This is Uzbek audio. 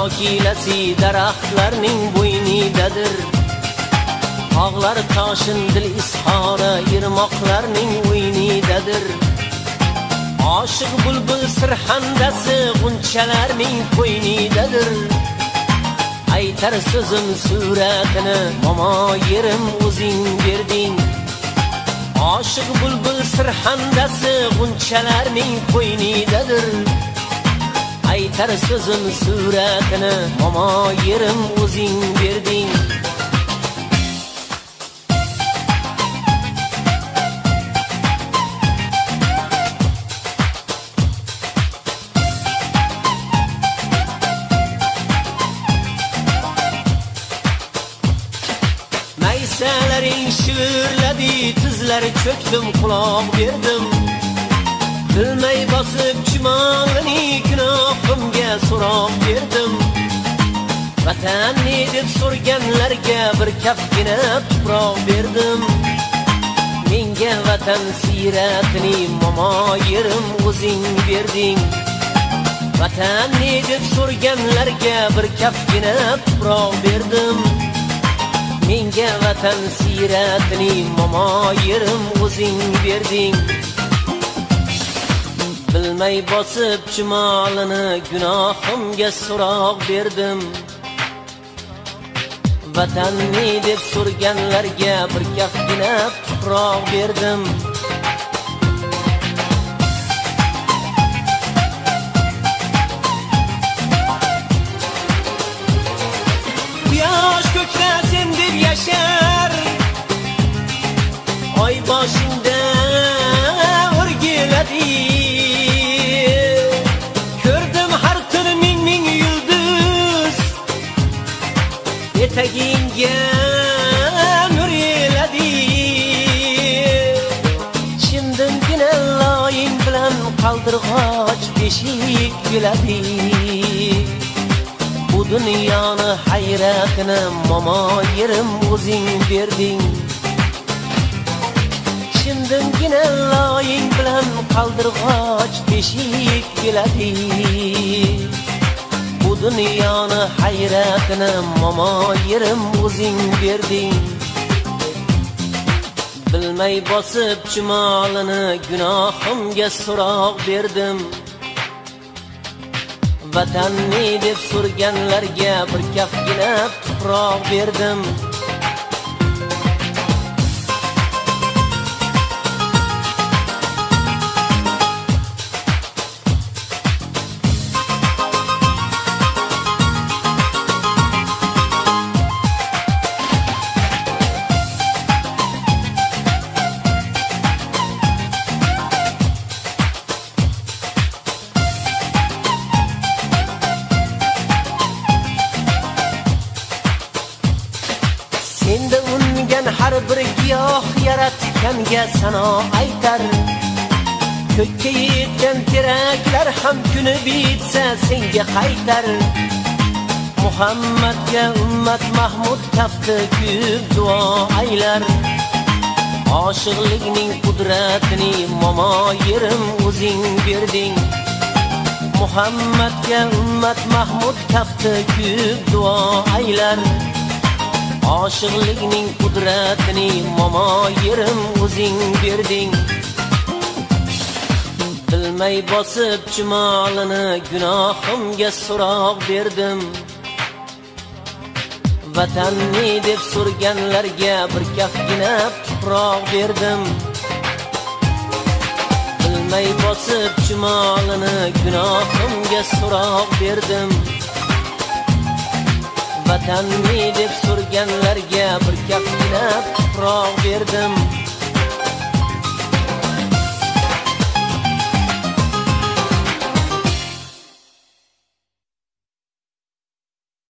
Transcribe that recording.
shokilasi daraxtlarning bo'ynidadir. Tog'lar toshin dil izhori irmoqlarning o'ynidadir. Oshiq bulbul sirhandasi g'unchalarning qo'ynidadir. Aytar so'zim suratini momo yerim o'zing berding. Oshiq bulbul sirhandasi g'unchalarning qo'ynidadir. Aytar so'zim suratini momo yerim o'zing berding. Naysalaring shivirladi, tizlari cho'kdim, quloq berdim. Bilmay bosib chumolini gunohimga so'roq berdim. Vatanni deb so'rganlarga bir kafgina tuproq berdim. Menga vatan siyratini momo yerim o'zing berding. Vatanni deb so'rganlarga bir kafgina tuproq berdim. Menga vatan siyratini momo yerim o'zing berding. Bilmay bosib chumolini gunohimga so'roq berdim. Vatanni deb so'rganlarga bir kafgina tuproq berdim. Quyosh ko'krasin deb yashar, oy boshingda o'rgiladi. Ko'rdim har tun ming yulduz, etagingga nur eladi. Chimdimgina loying bilan qaldirg'och beshik biladi. Bu dunyoni hayratini momo yerim o'zing berding. Chimdimgina loying bilan qaldirg'och beshik biladi. Bu dunyoni hayratini momo yerim o'zing berding. Bilmay bosib chumolini gunohimga so'roq berdim. Vatanni deb so'rganlarga bir kafgina tuproq berdim. Senda ungan har bir giyoh yaratganga sano aytar. Ko'kka yetgan teraklar ham kuni bitsa senga qaytar. Muhammadga ummat Mahmud tafti kuyib duo aylar. Oshiqlikning qudratini momo yerim o'zing berding. Muhammadga ummat Mahmud tafti kuyib duo aylar. Oshiqlikning qudratini momo yerim o'zing berding. Bilmay bosib chumolini gunohimga so'roq berdim. Vatanni deb so'rganlarga bir kafgina tuproq berdim. Bilmay bosib chumolini gunohimga so'roq berdim. Vatanni deb so'rganlarga bir kafgina tuproq berdim.